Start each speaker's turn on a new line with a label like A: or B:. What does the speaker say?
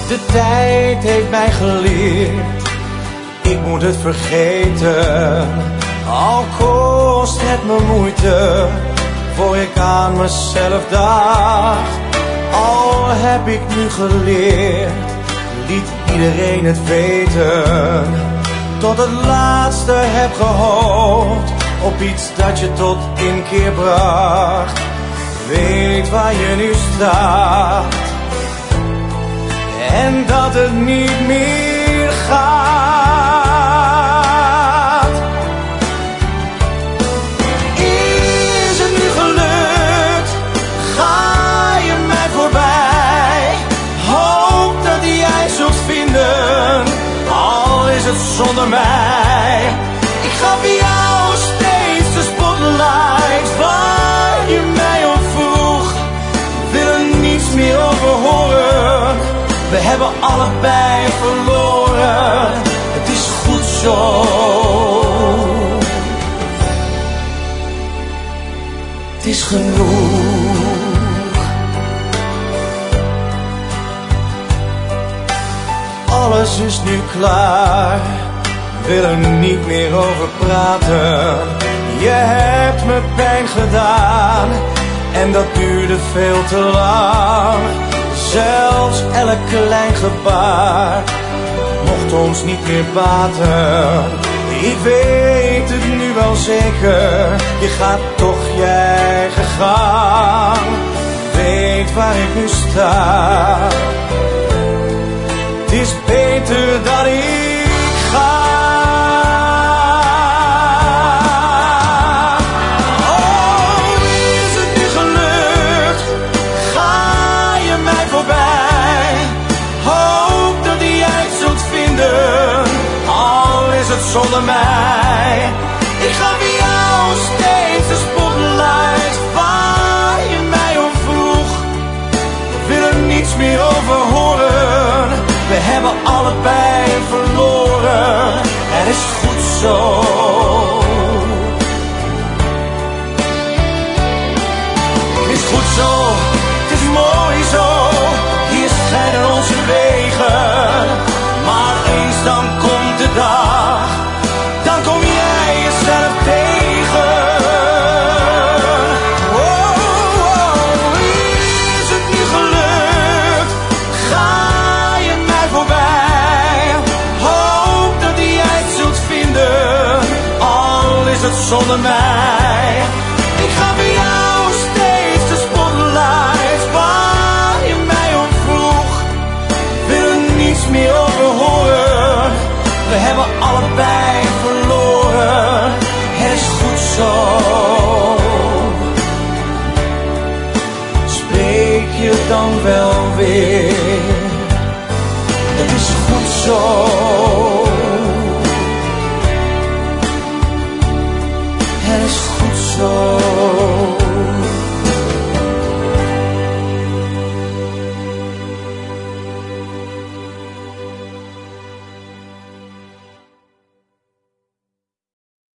A: De tijd heeft mij geleerd, ik moet het vergeten. Al kost het me moeite, voor ik aan mezelf dacht. Al heb ik nu geleerd, liet iedereen het weten. Tot het laatste heb gehoopt op iets dat je tot inkeer bracht. Weet waar je nu staat en dat het niet meer gaat. Is het nu gelukt? Ga je mij voorbij? Hoop dat jij zult vinden, al is het zonder mij. Ik gaf jou steeds de spotlight waar je mij om vroeg. Wil er niets meer over horen, we hebben allebei verloren. Het is goed zo. Het is genoeg. Alles is nu klaar, wil er niet meer over praten. Je hebt me pijn gedaan en dat duurde veel te lang. Zelfs elk klein gebaar mocht ons niet meer baten. Ik weet het nu wel zeker, je gaat toch je eigen gang. Weet waar ik nu sta, het is beter dat ik ga. Oh, is het nu gelukt? Ga je mij voorbij? Hoop dat jij het zult vinden, al is het zonder mij. Ik gaf jou steeds de spotlight waar je mij om vroeg. Wil er niets meer over horen, we hebben allebei verloren. Het is goed zo. Het is goed zo, het is mooi zo. Hier scheiden onze wegen, maar eens dan komt de dag, dan kom jij jezelf tegen. Oh, is het nu gelukt? Ga je mij voorbij? Hoop dat jij het zult vinden, al is het zonder mij. Ik ga bij jou steeds de spotlight waar je mij om vroeg. Wil er niets meer over horen, we hebben allebei verloren. Het is goed zo. Spreek je dan wel weer? Het is goed zo.